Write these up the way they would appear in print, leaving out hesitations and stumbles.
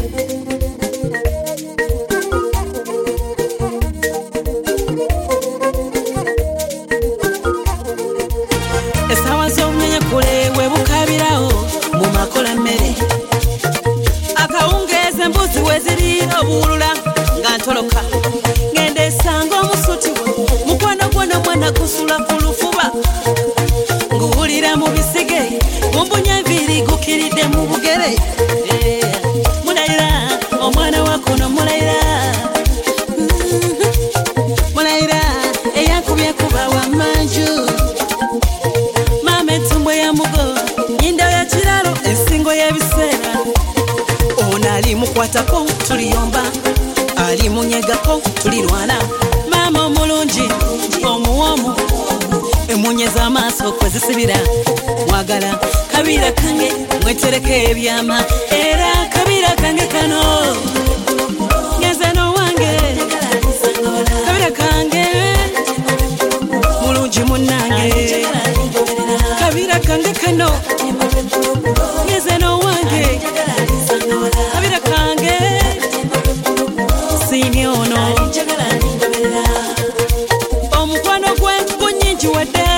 Esawa z'omunyenya kule webukabirawo mu makola mmere akawungeeza embuzi weziriira obuwulula nga ntoloka ngenda esanga omusuti mukwano gwona mwana gusula ku lufuba nguwulira mu bisige mumbunya enviiri gukiridde mu bugere mulayira omwana wakuno mulayira mulayira eyakubye kuba wa manju mama entumbwe ya mugo nyinda ya kiralo ensingo y'ebiseera ono ali mukwatako tuliyomba ali munyegako tulirwana mama omulungi omuwomu emunyeza amaaso kwezisibira mwagala kabira kange mwetereke ebyama era kabira kange kano ngeze n'owange kabira kange mulungi munnange kabira kange kano ngeze n'owange kabira kange sini ono omukwano gwe gunyingi wadde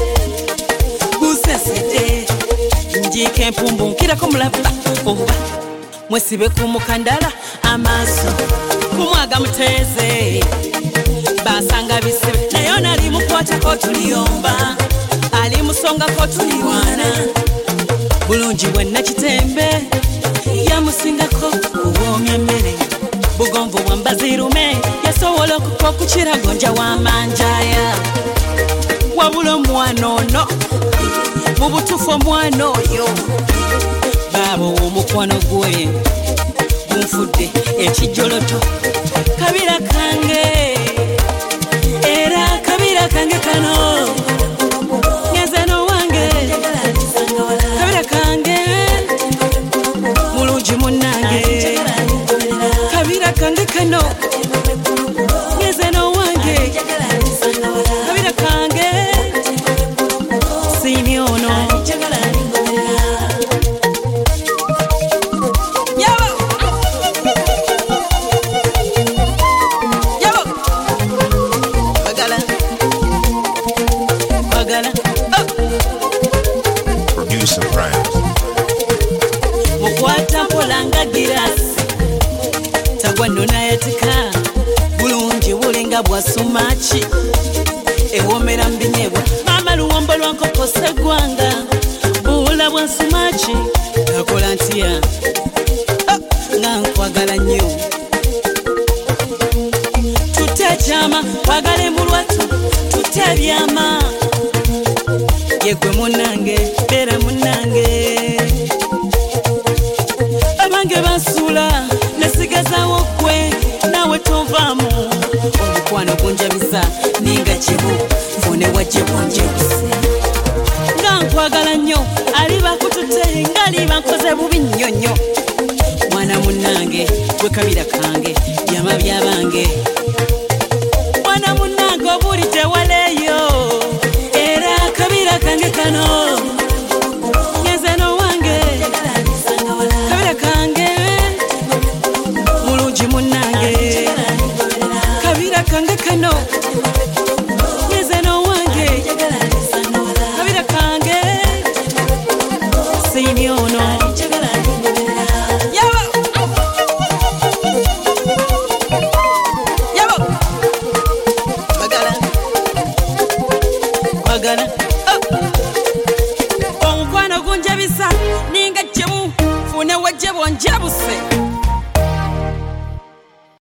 gusesede njiika empumbu nkirako mulaba oba mwesibe ku mukandala amaaso kumwaga muteeze basanga bisibe naye ono ali mukwatako tuliyomba ali musongako tulirwana bulungi bwenna kitembe yamusingako kuwoomya mmere bugonvu bwa mbazirume yasobola okuka okukira gonja w'amanjaya wabula omwana ono mu butuufu omwana oyo baaba omukwano gwe gunfudde ekijjoloto kabira kange era kabira kange kano ngeze n'owange kabira kange mulungi munnange kabira kange kano ngeze n'owange kabira kange sini ono Producer Prime mukwata mpolanga girasi tagwa nona yatika bulungi bulinga bwa sumaki ewomera mbinyebwa mama luwombo lwankoko segwanga buwula bwa sumaki akola ntya nga nkwagala nnyo tutekyama kwagala emulwatu tutebyama yegwe munnange beera munnange abange basuula nesigazawo gwe nawe tovaamu omukwano gunjabiza ninga kibu fune wajje bunjebuse nga nkwagala nnyo ali bakututte ngaali bankoze bubi nnyonnyo mwana munnange gwe kabira kange byama byabange mwana munnange obuulidde waleeyo era kabira kange kano ngeze n'owange kabira kange mulungi munnange kabira kange kano ngeze n'owange kabira kange sini ono omukwano gunjabisa ninga jjemu fune wajje bonjabuse